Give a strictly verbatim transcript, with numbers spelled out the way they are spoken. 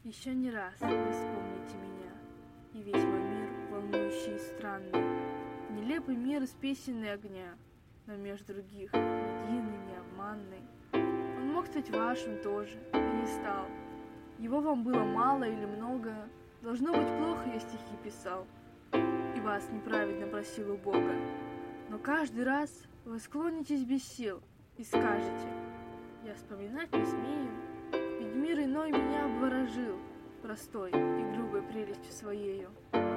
Еще не раз вы вспомните меня, и весь мой мир, волнующий и странный, нелепый мир из песен и огня, но меж других единый, необманный. Он мог стать вашим тоже, и не стал. Его вам было мало или много, должно быть, плохо я стихи писал, и вас неправедно просил у Бога. Но каждый раз вы склонитесь без сил и скажете: я вспоминать не смею, ведь мир иной меня обворожил простой и грубой прелестью своею.